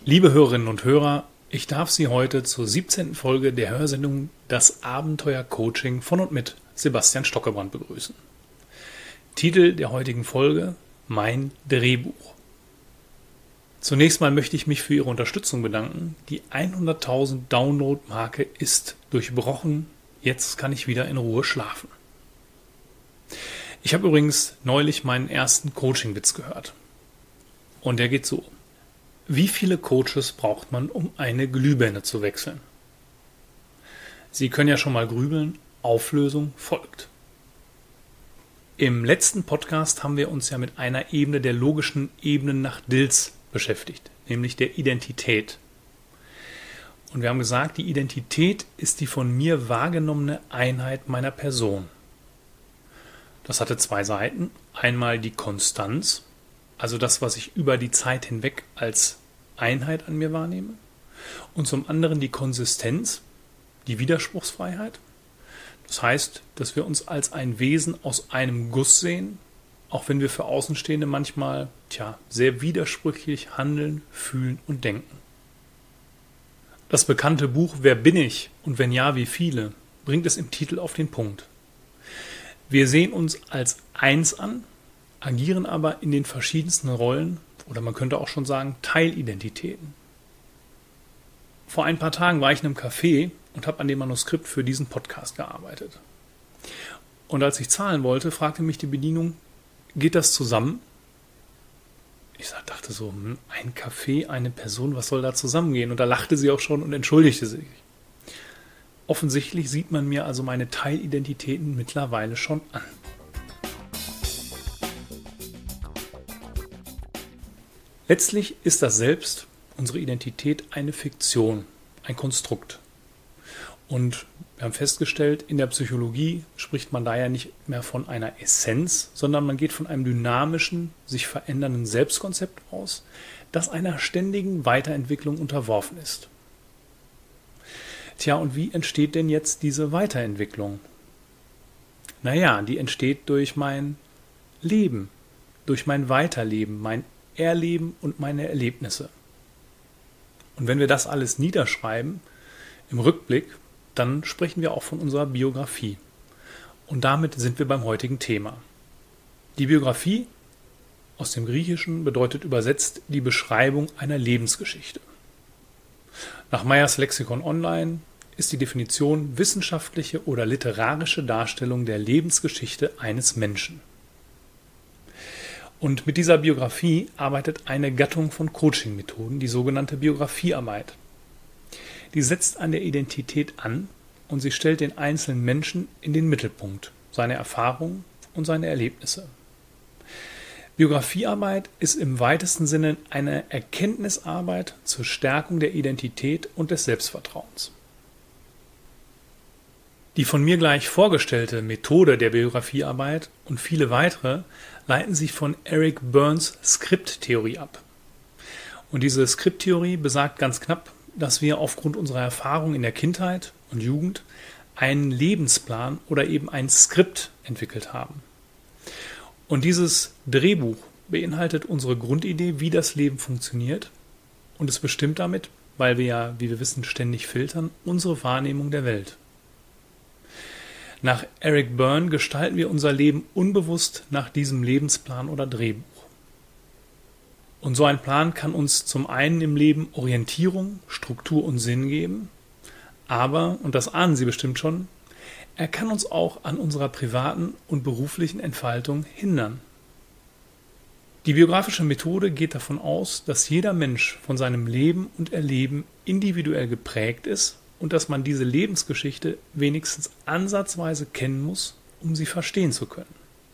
Liebe Hörerinnen und Hörer, ich darf Sie heute zur 17. Folge der Hörsendung Das Abenteuer Coaching von und mit Sebastian Stockebrand begrüßen. Titel der heutigen Folge: Mein Drehbuch. Zunächst mal möchte ich mich für Ihre Unterstützung bedanken. Die 100.000 Download-Marke ist durchbrochen. Jetzt kann ich wieder in Ruhe schlafen. Ich habe übrigens neulich meinen ersten Coaching-Witz gehört. Und der geht so: Wie viele Coaches braucht man, um eine Glühbirne zu wechseln? Sie können ja schon mal grübeln. Auflösung folgt. Im letzten Podcast haben wir uns ja mit einer Ebene der logischen Ebenen nach Dills beschäftigt, nämlich der Identität. Und wir haben gesagt, die Identität ist die von mir wahrgenommene Einheit meiner Person. Das hatte zwei Seiten. Einmal die Konstanz, also das, was ich über die Zeit hinweg als Einheit an mir wahrnehme. Und zum anderen die Konsistenz, die Widerspruchsfreiheit. Das heißt, dass wir uns als ein Wesen aus einem Guss sehen, auch wenn wir für Außenstehende manchmal sehr widersprüchlich handeln, fühlen und denken. Das bekannte Buch Wer bin ich und wenn ja, wie viele, bringt es im Titel auf den Punkt. Wir sehen uns als eins an, agieren aber in den verschiedensten Rollen oder man könnte auch schon sagen Teilidentitäten. Vor ein paar Tagen war ich in einem Café und habe an dem Manuskript für diesen Podcast gearbeitet. Und als ich zahlen wollte, fragte mich die Bedienung: Geht das zusammen? Ich dachte so, ein Café, eine Person, was soll da zusammengehen? Und da lachte sie auch schon und entschuldigte sich. Offensichtlich sieht man mir also meine Teilidentitäten mittlerweile schon an. Letztlich ist das Selbst, unsere Identität, eine Fiktion, ein Konstrukt. Und wir haben festgestellt, in der Psychologie spricht man daher nicht mehr von einer Essenz, sondern man geht von einem dynamischen, sich verändernden Selbstkonzept aus, das einer ständigen Weiterentwicklung unterworfen ist. Tja, und wie entsteht denn jetzt diese Weiterentwicklung? Die entsteht durch mein Leben, durch mein Weiterleben, mein Erleben und meine Erlebnisse. Und wenn wir das alles niederschreiben, im Rückblick, dann sprechen wir auch von unserer Biografie. Und damit sind wir beim heutigen Thema. Die Biografie aus dem Griechischen bedeutet übersetzt die Beschreibung einer Lebensgeschichte. Nach Meyers Lexikon Online ist die Definition wissenschaftliche oder literarische Darstellung der Lebensgeschichte eines Menschen. Und mit dieser Biografie arbeitet eine Gattung von Coaching-Methoden, die sogenannte Biografiearbeit. Die setzt an der Identität an und sie stellt den einzelnen Menschen in den Mittelpunkt, seine Erfahrungen und seine Erlebnisse. Biografiearbeit ist im weitesten Sinne eine Erkenntnisarbeit zur Stärkung der Identität und des Selbstvertrauens. Die von mir gleich vorgestellte Methode der Biografiearbeit und viele weitere leiten sich von Eric Berns Skripttheorie ab. Und diese Skripttheorie besagt ganz knapp, dass wir aufgrund unserer Erfahrung in der Kindheit und Jugend einen Lebensplan oder eben ein Skript entwickelt haben. Und dieses Drehbuch beinhaltet unsere Grundidee, wie das Leben funktioniert, und es bestimmt damit, weil wir ja, wie wir wissen, ständig filtern, unsere Wahrnehmung der Welt. Nach Eric Berne gestalten wir unser Leben unbewusst nach diesem Lebensplan oder Drehbuch. Und so ein Plan kann uns zum einen im Leben Orientierung, Struktur und Sinn geben, aber, und das ahnen Sie bestimmt schon, er kann uns auch an unserer privaten und beruflichen Entfaltung hindern. Die biografische Methode geht davon aus, dass jeder Mensch von seinem Leben und Erleben individuell geprägt ist und dass man diese Lebensgeschichte wenigstens ansatzweise kennen muss, um sie verstehen zu können.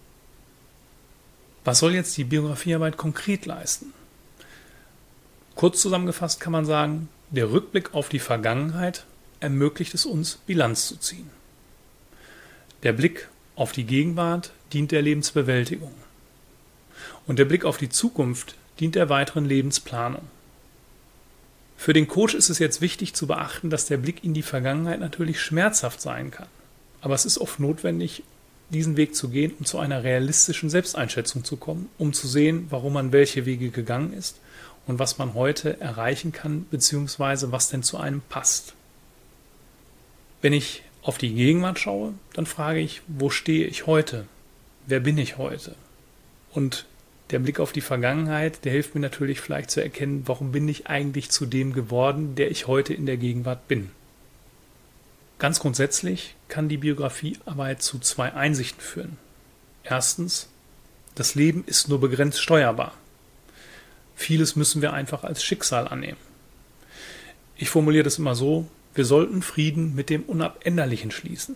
Was soll jetzt die Biografiearbeit konkret leisten? Kurz zusammengefasst kann man sagen, der Rückblick auf die Vergangenheit ermöglicht es uns, Bilanz zu ziehen. Der Blick auf die Gegenwart dient der Lebensbewältigung. Und der Blick auf die Zukunft dient der weiteren Lebensplanung. Für den Coach ist es jetzt wichtig zu beachten, dass der Blick in die Vergangenheit natürlich schmerzhaft sein kann. Aber es ist oft notwendig, diesen Weg zu gehen, um zu einer realistischen Selbsteinschätzung zu kommen, um zu sehen, warum man welche Wege gegangen ist und was man heute erreichen kann, beziehungsweise was denn zu einem passt. Wenn ich auf die Gegenwart schaue, dann frage ich, wo stehe ich heute? Wer bin ich heute? Und der Blick auf die Vergangenheit, der hilft mir natürlich vielleicht zu erkennen, warum bin ich eigentlich zu dem geworden, der ich heute in der Gegenwart bin. Ganz grundsätzlich kann die Biografiearbeit zu 2 Einsichten führen. Erstens, das Leben ist nur begrenzt steuerbar. Vieles müssen wir einfach als Schicksal annehmen. Ich formuliere das immer so, wir sollten Frieden mit dem Unabänderlichen schließen.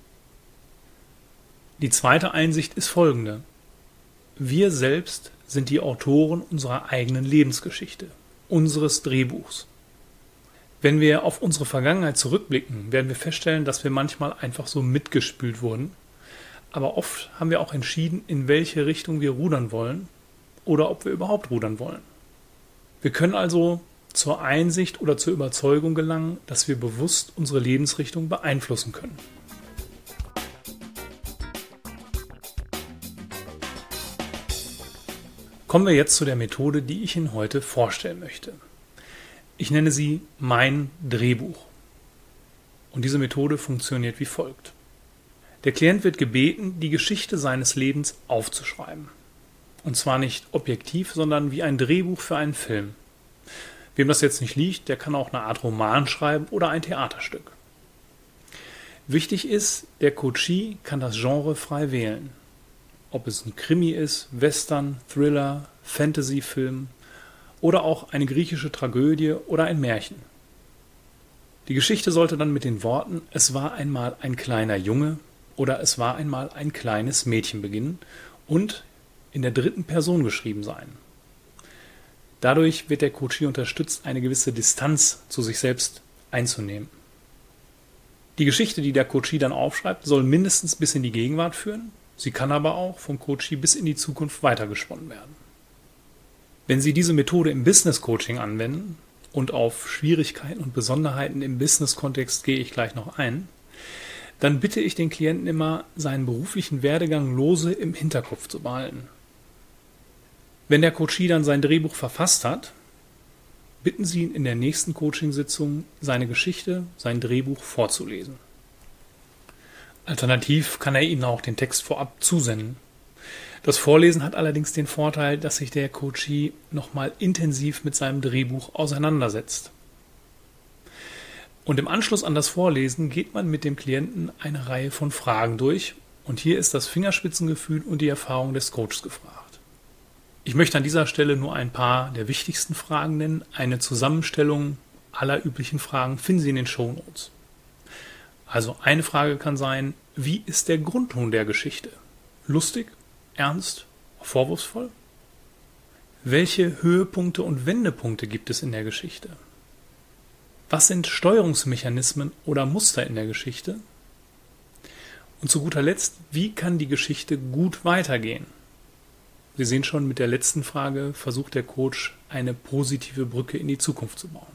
Die zweite Einsicht ist folgende. Wir selbst sind die Autoren unserer eigenen Lebensgeschichte, unseres Drehbuchs. Wenn wir auf unsere Vergangenheit zurückblicken, werden wir feststellen, dass wir manchmal einfach so mitgespült wurden, aber oft haben wir auch entschieden, in welche Richtung wir rudern wollen oder ob wir überhaupt rudern wollen. Wir können also zur Einsicht oder zur Überzeugung gelangen, dass wir bewusst unsere Lebensrichtung beeinflussen können. Kommen wir jetzt zu der Methode, die ich Ihnen heute vorstellen möchte. Ich nenne sie mein Drehbuch. Und diese Methode funktioniert wie folgt. Der Klient wird gebeten, die Geschichte seines Lebens aufzuschreiben. Und zwar nicht objektiv, sondern wie ein Drehbuch für einen Film. Wem das jetzt nicht liegt, der kann auch eine Art Roman schreiben oder ein Theaterstück. Wichtig ist, der Coachee kann das Genre frei wählen. Ob es ein Krimi ist, Western, Thriller, Fantasy-Film oder auch eine griechische Tragödie oder ein Märchen. Die Geschichte sollte dann mit den Worten „Es war einmal ein kleiner Junge" oder „Es war einmal ein kleines Mädchen" beginnen und in der 3. Person geschrieben sein. Dadurch wird der Coachee unterstützt, eine gewisse Distanz zu sich selbst einzunehmen. Die Geschichte, die der Coachee dann aufschreibt, soll mindestens bis in die Gegenwart führen. Sie kann aber auch vom Coachee bis in die Zukunft weitergesponnen werden. Wenn Sie diese Methode im Business-Coaching anwenden, und auf Schwierigkeiten und Besonderheiten im Business-Kontext gehe ich gleich noch ein, dann bitte ich den Klienten immer, seinen beruflichen Werdegang lose im Hinterkopf zu behalten. Wenn der Coachee dann sein Drehbuch verfasst hat, bitten Sie ihn in der nächsten Coaching-Sitzung, seine Geschichte, sein Drehbuch vorzulesen. Alternativ kann er Ihnen auch den Text vorab zusenden. Das Vorlesen hat allerdings den Vorteil, dass sich der Coachee nochmal intensiv mit seinem Drehbuch auseinandersetzt. Und im Anschluss an das Vorlesen geht man mit dem Klienten eine Reihe von Fragen durch und hier ist das Fingerspitzengefühl und die Erfahrung des Coaches gefragt. Ich möchte an dieser Stelle nur ein paar der wichtigsten Fragen nennen. Eine Zusammenstellung aller üblichen Fragen finden Sie in den Shownotes. Also eine Frage kann sein, wie ist der Grundton der Geschichte? Lustig? Ernst? Vorwurfsvoll? Welche Höhepunkte und Wendepunkte gibt es in der Geschichte? Was sind Steuerungsmechanismen oder Muster in der Geschichte? Und zu guter Letzt, wie kann die Geschichte gut weitergehen? Sie sehen schon, mit der letzten Frage versucht der Coach, eine positive Brücke in die Zukunft zu bauen.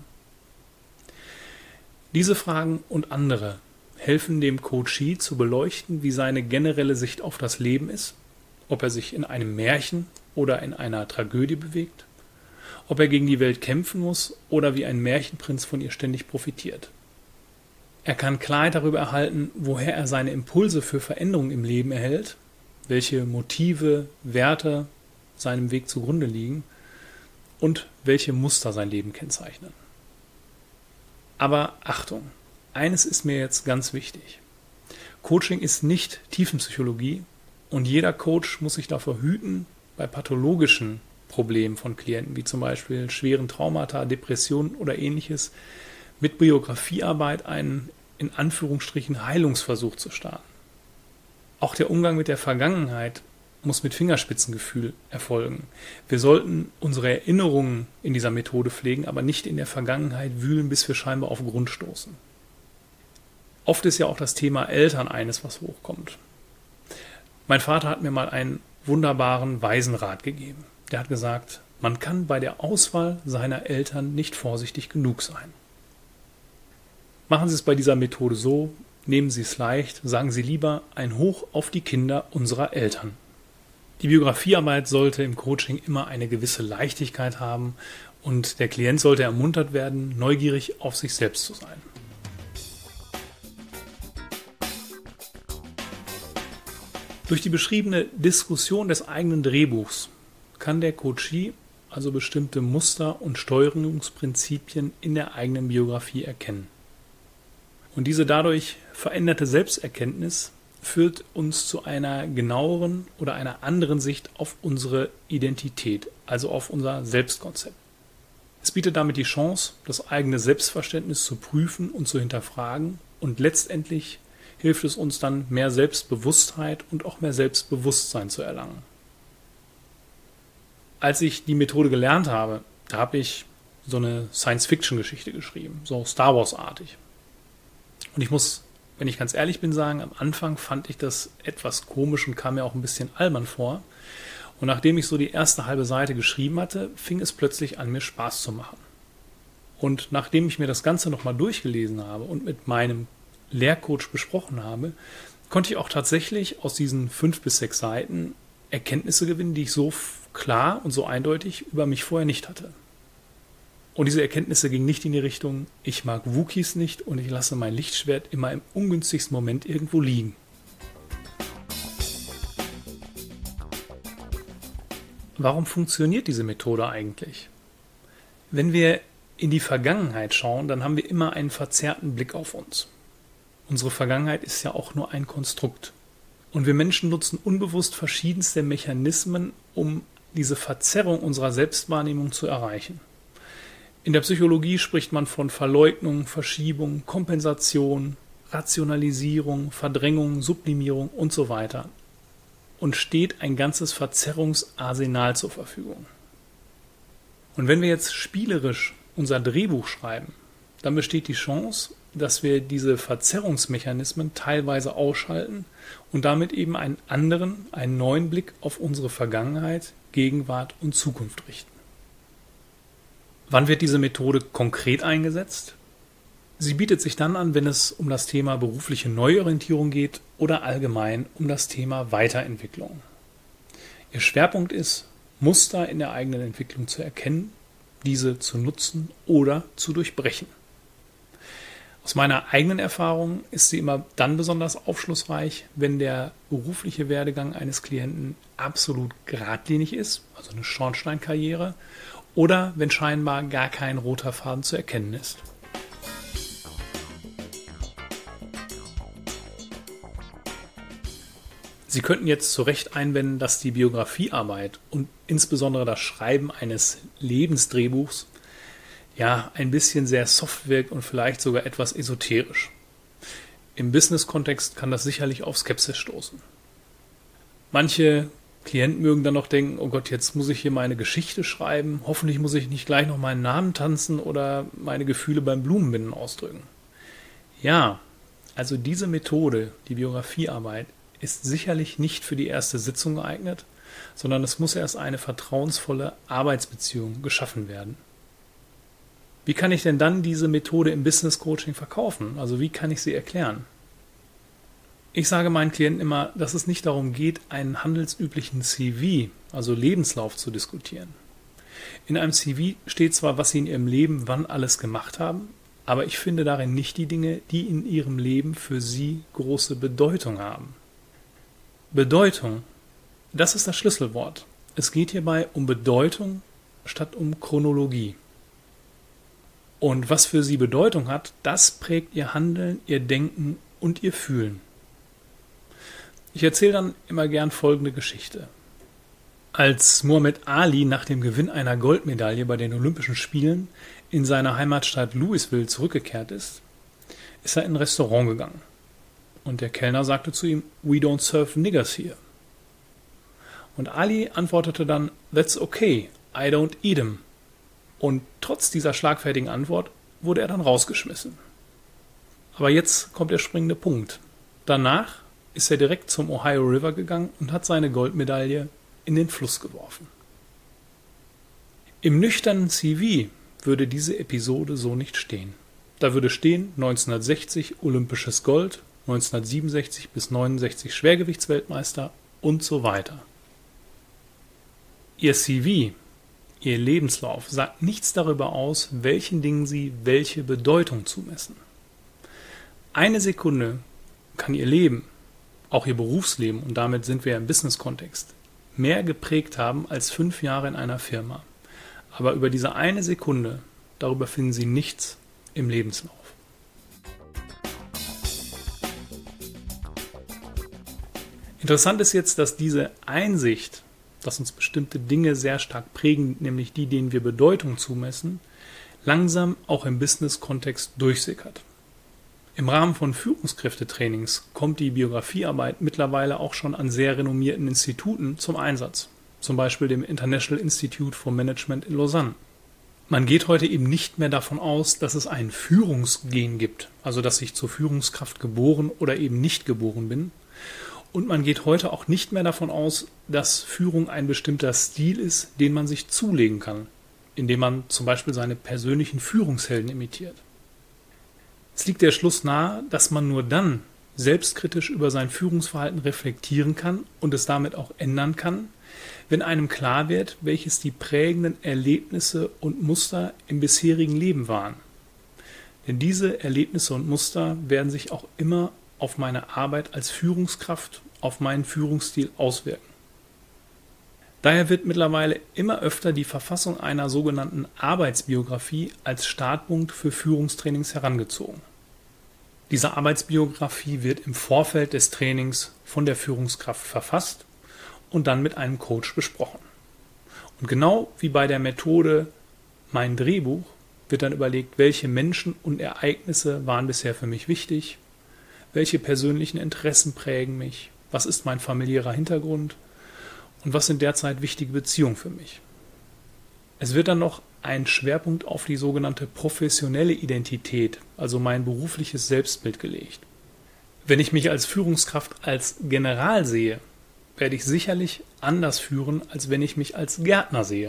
Diese Fragen und andere helfen dem Coachee zu beleuchten, wie seine generelle Sicht auf das Leben ist, ob er sich in einem Märchen oder in einer Tragödie bewegt, ob er gegen die Welt kämpfen muss oder wie ein Märchenprinz von ihr ständig profitiert. Er kann Klarheit darüber erhalten, woher er seine Impulse für Veränderung im Leben erhält, welche Motive, Werte seinem Weg zugrunde liegen und welche Muster sein Leben kennzeichnen. Aber Achtung, eines ist mir jetzt ganz wichtig. Coaching ist nicht Tiefenpsychologie und jeder Coach muss sich davor hüten, bei pathologischen Problemen von Klienten, wie zum Beispiel schweren Traumata, Depressionen oder ähnliches, mit Biografiearbeit einen, in Anführungsstrichen, Heilungsversuch zu starten. Auch der Umgang mit der Vergangenheit muss mit Fingerspitzengefühl erfolgen. Wir sollten unsere Erinnerungen in dieser Methode pflegen, aber nicht in der Vergangenheit wühlen, bis wir scheinbar auf Grund stoßen. Oft ist ja auch das Thema Eltern eines, was hochkommt. Mein Vater hat mir mal einen wunderbaren Waisenrat gegeben. Der hat gesagt, man kann bei der Auswahl seiner Eltern nicht vorsichtig genug sein. Machen Sie es bei dieser Methode so, nehmen Sie es leicht, sagen Sie lieber ein Hoch auf die Kinder unserer Eltern. Die Biografiearbeit sollte im Coaching immer eine gewisse Leichtigkeit haben Und der Klient sollte ermuntert werden, neugierig auf sich selbst zu sein. Durch die beschriebene Diskussion des eigenen Drehbuchs kann der Coachee also bestimmte Muster und Steuerungsprinzipien in der eigenen Biografie erkennen. Und diese dadurch veränderte Selbsterkenntnis führt uns zu einer genaueren oder einer anderen Sicht auf unsere Identität, also auf unser Selbstkonzept. Es bietet damit die Chance, das eigene Selbstverständnis zu prüfen und zu hinterfragen, und letztendlich hilft es uns dann, mehr Selbstbewusstheit und auch mehr Selbstbewusstsein zu erlangen. Als ich die Methode gelernt habe, da habe ich so eine Science-Fiction-Geschichte geschrieben, so Star Wars-artig. Und ich muss, wenn ich ganz ehrlich bin, sagen, am Anfang fand ich das etwas komisch und kam mir auch ein bisschen albern vor. Und nachdem ich so die erste halbe Seite geschrieben hatte, fing es plötzlich an, mir Spaß zu machen. Und nachdem ich mir das Ganze nochmal durchgelesen habe und mit meinem Lehrcoach besprochen habe, konnte ich auch tatsächlich aus diesen 5 bis 6 Seiten Erkenntnisse gewinnen, die ich so klar und so eindeutig über mich vorher nicht hatte. Und diese Erkenntnisse gingen nicht in die Richtung, ich mag Wookiees nicht und ich lasse mein Lichtschwert immer im ungünstigsten Moment irgendwo liegen. Warum funktioniert diese Methode eigentlich? Wenn wir in die Vergangenheit schauen, dann haben wir immer einen verzerrten Blick auf uns. Unsere Vergangenheit ist ja auch nur ein Konstrukt. Und wir Menschen nutzen unbewusst verschiedenste Mechanismen, um diese Verzerrung unserer Selbstwahrnehmung zu erreichen. In der Psychologie spricht man von Verleugnung, Verschiebung, Kompensation, Rationalisierung, Verdrängung, Sublimierung und so weiter. Und steht ein ganzes Verzerrungsarsenal zur Verfügung. Und wenn wir jetzt spielerisch unser Drehbuch schreiben, dann besteht die Chance, dass wir diese Verzerrungsmechanismen teilweise ausschalten und damit eben einen neuen Blick auf unsere Vergangenheit, Gegenwart und Zukunft richten. Wann wird diese Methode konkret eingesetzt? Sie bietet sich dann an, wenn es um das Thema berufliche Neuorientierung geht oder allgemein um das Thema Weiterentwicklung. Ihr Schwerpunkt ist, Muster in der eigenen Entwicklung zu erkennen, diese zu nutzen oder zu durchbrechen. Aus meiner eigenen Erfahrung ist sie immer dann besonders aufschlussreich, wenn der berufliche Werdegang eines Klienten absolut geradlinig ist, also eine Schornsteinkarriere, oder wenn scheinbar gar kein roter Faden zu erkennen ist. Sie könnten jetzt zu Recht einwenden, dass die Biografiearbeit und insbesondere das Schreiben eines Lebensdrehbuchs ja ein bisschen sehr soft wirkt und vielleicht sogar etwas esoterisch. Im Business-Kontext kann das sicherlich auf Skepsis stoßen. Manche Klienten mögen dann noch denken, oh Gott, jetzt muss ich hier meine Geschichte schreiben, hoffentlich muss ich nicht gleich noch meinen Namen tanzen oder meine Gefühle beim Blumenbinden ausdrücken. Ja, also diese Methode, die Biografiearbeit, ist sicherlich nicht für die erste Sitzung geeignet, sondern es muss erst eine vertrauensvolle Arbeitsbeziehung geschaffen werden. Wie kann ich denn dann diese Methode im Business Coaching verkaufen? Also wie kann ich sie erklären? Ich sage meinen Klienten immer, dass es nicht darum geht, einen handelsüblichen CV, also Lebenslauf, zu diskutieren. In einem CV steht zwar, was sie in ihrem Leben wann alles gemacht haben, aber ich finde darin nicht die Dinge, die in ihrem Leben für sie große Bedeutung haben. Bedeutung, das ist das Schlüsselwort. Es geht hierbei um Bedeutung statt um Chronologie. Und was für sie Bedeutung hat, das prägt ihr Handeln, ihr Denken und ihr Fühlen. Ich erzähle dann immer gern folgende Geschichte. Als Muhammad Ali nach dem Gewinn einer Goldmedaille bei den Olympischen Spielen in seine Heimatstadt Louisville zurückgekehrt ist, ist er in ein Restaurant gegangen. Und der Kellner sagte zu ihm, "We don't serve niggers here." Und Ali antwortete dann, "That's okay, I don't eat 'em." Und trotz dieser schlagfertigen Antwort wurde er dann rausgeschmissen. Aber jetzt kommt der springende Punkt. Danach ist er direkt zum Ohio River gegangen und hat seine Goldmedaille in den Fluss geworfen. Im nüchternen CV würde diese Episode so nicht stehen. Da würde stehen 1960 Olympisches Gold, 1967 bis 69 Schwergewichtsweltmeister und so weiter. Ihr CV Ihr Lebenslauf sagt nichts darüber aus, welchen Dingen Sie welche Bedeutung zumessen. Eine Sekunde kann Ihr Leben, auch Ihr Berufsleben, und damit sind wir im Business-Kontext, mehr geprägt haben als 5 Jahre in einer Firma. Aber über diese eine Sekunde, darüber finden Sie nichts im Lebenslauf. Interessant ist jetzt, dass diese Einsicht, dass uns bestimmte Dinge sehr stark prägen, nämlich die, denen wir Bedeutung zumessen, langsam auch im Business-Kontext durchsickert. Im Rahmen von Führungskräftetrainings kommt die Biografiearbeit mittlerweile auch schon an sehr renommierten Instituten zum Einsatz, zum Beispiel dem International Institute for Management in Lausanne. Man geht heute eben nicht mehr davon aus, dass es ein Führungsgen gibt, also dass ich zur Führungskraft geboren oder eben nicht geboren bin. Und man geht heute auch nicht mehr davon aus, dass Führung ein bestimmter Stil ist, den man sich zulegen kann, indem man zum Beispiel seine persönlichen Führungshelden imitiert. Es liegt der Schluss nahe, dass man nur dann selbstkritisch über sein Führungsverhalten reflektieren kann und es damit auch ändern kann, wenn einem klar wird, welches die prägenden Erlebnisse und Muster im bisherigen Leben waren. Denn diese Erlebnisse und Muster werden sich auch immer auf meine Arbeit als Führungskraft, auf meinen Führungsstil auswirken. Daher wird mittlerweile immer öfter die Verfassung einer sogenannten Arbeitsbiografie als Startpunkt für Führungstrainings herangezogen. Diese Arbeitsbiografie wird im Vorfeld des Trainings von der Führungskraft verfasst und dann mit einem Coach besprochen. Und genau wie bei der Methode Mein Drehbuch wird dann überlegt, welche Menschen und Ereignisse waren bisher für mich wichtig, welche persönlichen Interessen prägen mich, was ist mein familiärer Hintergrund und was sind derzeit wichtige Beziehungen für mich. Es wird dann noch ein Schwerpunkt auf die sogenannte professionelle Identität, also mein berufliches Selbstbild gelegt. Wenn ich mich als Führungskraft als General sehe, werde ich sicherlich anders führen, als wenn ich mich als Gärtner sehe.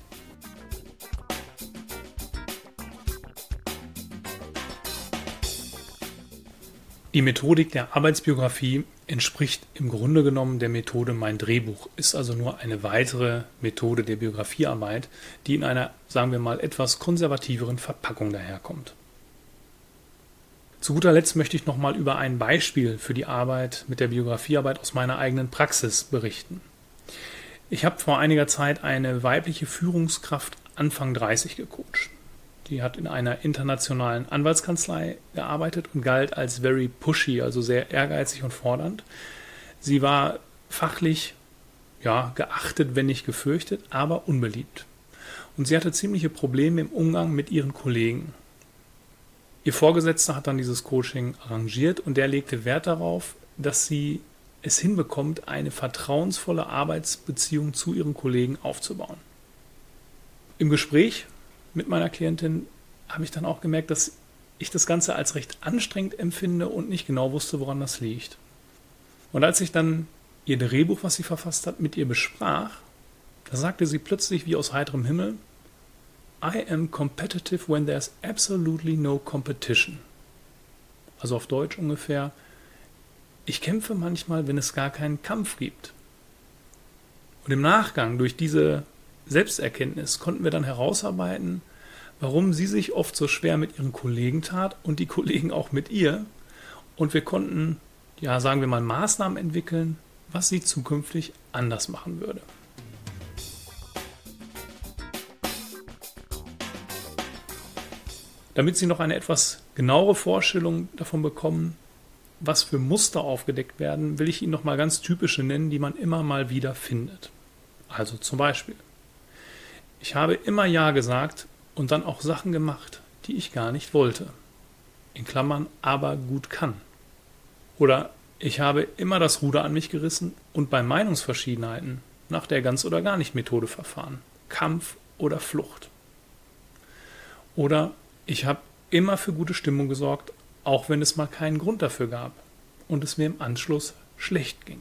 Die Methodik der Arbeitsbiografie entspricht im Grunde genommen der Methode Mein Drehbuch, ist also nur eine weitere Methode der Biografiearbeit, die in einer, sagen wir mal, etwas konservativeren Verpackung daherkommt. Zu guter Letzt möchte ich nochmal über ein Beispiel für die Arbeit mit der Biografiearbeit aus meiner eigenen Praxis berichten. Ich habe vor einiger Zeit eine weibliche Führungskraft Anfang 30 gecoacht. Die hat in einer internationalen Anwaltskanzlei gearbeitet und galt als very pushy, also sehr ehrgeizig und fordernd. Sie war fachlich geachtet, wenn nicht gefürchtet, aber unbeliebt. Und sie hatte ziemliche Probleme im Umgang mit ihren Kollegen. Ihr Vorgesetzter hat dann dieses Coaching arrangiert und der legte Wert darauf, dass sie es hinbekommt, eine vertrauensvolle Arbeitsbeziehung zu ihren Kollegen aufzubauen. Im Gespräch mit meiner Klientin habe ich dann auch gemerkt, dass ich das Ganze als recht anstrengend empfinde und nicht genau wusste, woran das liegt. Und als ich dann ihr Drehbuch, was sie verfasst hat, mit ihr besprach, da sagte sie plötzlich wie aus heiterem Himmel: I am competitive when there's absolutely no competition. Also auf Deutsch ungefähr: Ich kämpfe manchmal, wenn es gar keinen Kampf gibt. Und im Nachgang durch diese Selbsterkenntnis konnten wir dann herausarbeiten, warum sie sich oft so schwer mit ihren Kollegen tat und die Kollegen auch mit ihr. Und wir konnten, sagen wir mal, Maßnahmen entwickeln, was sie zukünftig anders machen würde. Damit Sie noch eine etwas genauere Vorstellung davon bekommen, was für Muster aufgedeckt werden, will ich Ihnen noch mal ganz typische nennen, die man immer mal wieder findet. Also zum Beispiel: Ich habe immer Ja gesagt und dann auch Sachen gemacht, die ich gar nicht wollte. In Klammern aber gut kann. Oder ich habe immer das Ruder an mich gerissen und bei Meinungsverschiedenheiten nach der Ganz- oder Gar-nicht-Methode verfahren. Kampf oder Flucht. Oder ich habe immer für gute Stimmung gesorgt, auch wenn es mal keinen Grund dafür gab und es mir im Anschluss schlecht ging.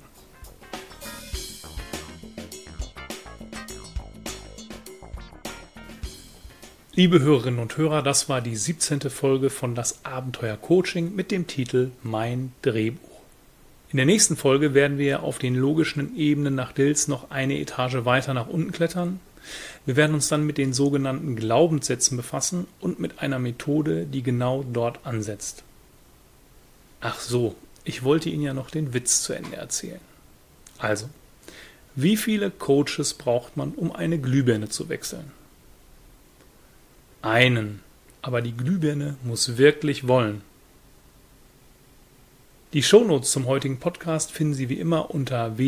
Liebe Hörerinnen und Hörer, das war die 17. Folge von Das Abenteuer Coaching mit dem Titel Mein Drehbuch. In der nächsten Folge werden wir auf den logischen Ebenen nach Dills noch eine Etage weiter nach unten klettern. Wir werden uns dann mit den sogenannten Glaubenssätzen befassen und mit einer Methode, die genau dort ansetzt. Ach so, ich wollte Ihnen ja noch den Witz zu Ende erzählen. Also, wie viele Coaches braucht man, um eine Glühbirne zu wechseln? Einen, aber die Glühbirne muss wirklich wollen. Die Shownotes zum heutigen Podcast finden Sie wie immer unter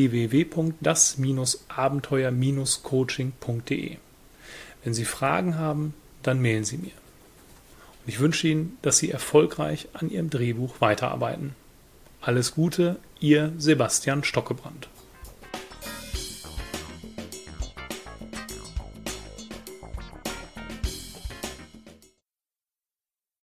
www.das-abenteuer-coaching.de. Wenn Sie Fragen haben, dann mailen Sie mir. Und ich wünsche Ihnen, dass Sie erfolgreich an Ihrem Drehbuch weiterarbeiten. Alles Gute, Ihr Sebastian Stockebrand.